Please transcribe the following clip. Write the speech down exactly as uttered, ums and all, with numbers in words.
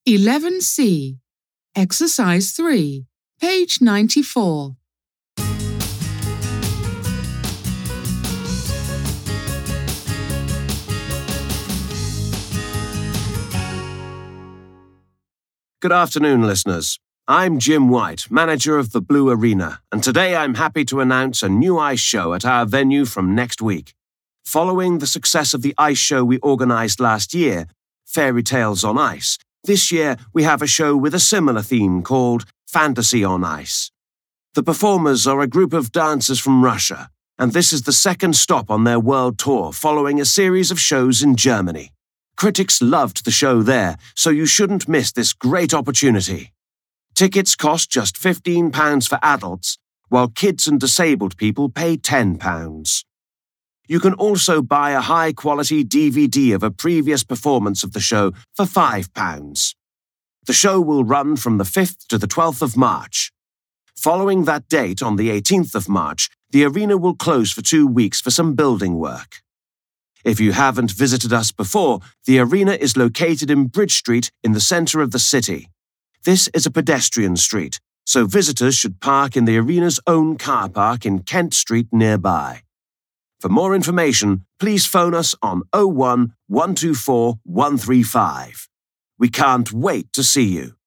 eleven C. Exercise three, page ninety-four. Good afternoon, listeners. I'm Jim White, manager of the Blue Arena, and today I'm happy to announce a new ice show at our venue from next week. Following the success of the ice show we organised last year, Fairy Tales on Ice, this year we have a show with a similar theme called Fantasy on Ice. The performers are a group of dancers from Russia, and this is the second stop on their world tour following a series of shows in Germany. Critics loved the show there, so you shouldn't miss this great opportunity. Tickets cost just fifteen pounds for adults, while kids and disabled people pay ten pounds. You can also buy a high-quality D V D of a previous performance of the show for five pounds. The show will run from the fifth to the twelfth of March. Following that date, on the eighteenth of March, the arena will close for two weeks for some building work. If you haven't visited us before, the arena is located in Bridge Street in the centre of the city. This is a pedestrian street, so visitors should park in the arena's own car park in Kent Street nearby. For more information, please phone us on oh one, one two four, one three five. We can't wait to see you.